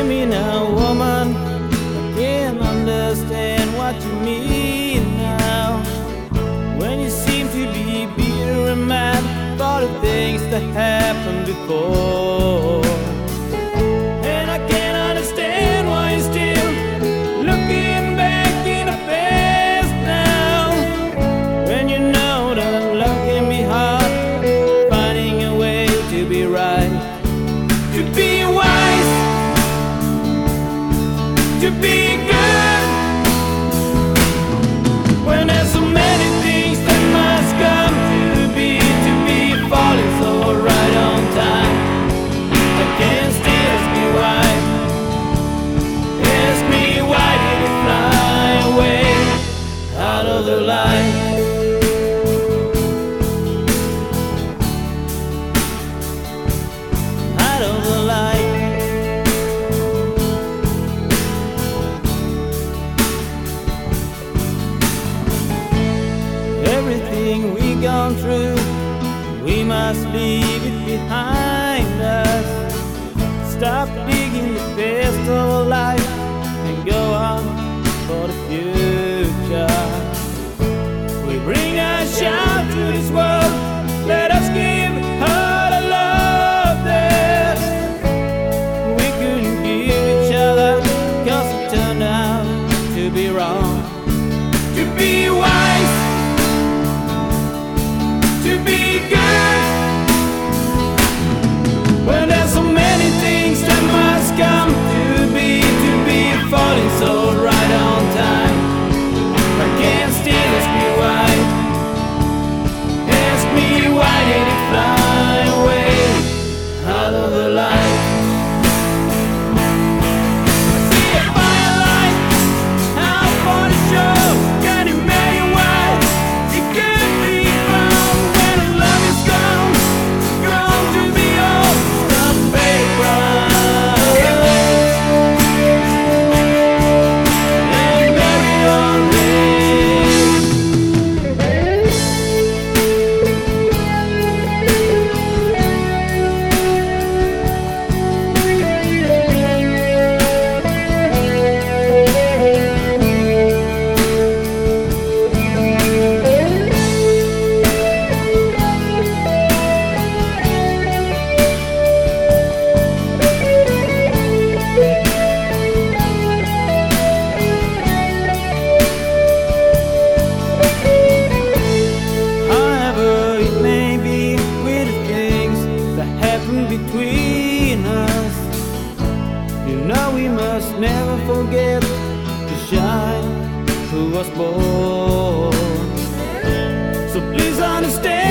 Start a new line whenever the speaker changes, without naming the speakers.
me now, woman, I can't understand what you mean now. When you seem to be bitter and mad for the things that happened before. And I can't understand why you're still looking back in the past now. When you know that love can be hard, finding a way to be right, to be wise, to be good. When there's so many things that must come to be falling so right on time, I can't still ask me why. Ask me why did it fly away out of the light. Out of the light. Everything we gone through, we must leave it behind us. Stop digging the past of our life and go on for the future. We bring a shout to this world, let us give her the love that we couldn't give each other, 'cause it turned out to be wrong. To be wise, to be good. When there's so many things that must come to be falling so right on time, I can't still ask me why. Ask me why did it fly away out of the light. I see a firelight out for the show. Can you imagine why it can't be found when the love is gone, grown to be old, stuff paper. And buried on me. However it may be with the things that happen between us, you know we must never forget to shine who was born. So please understand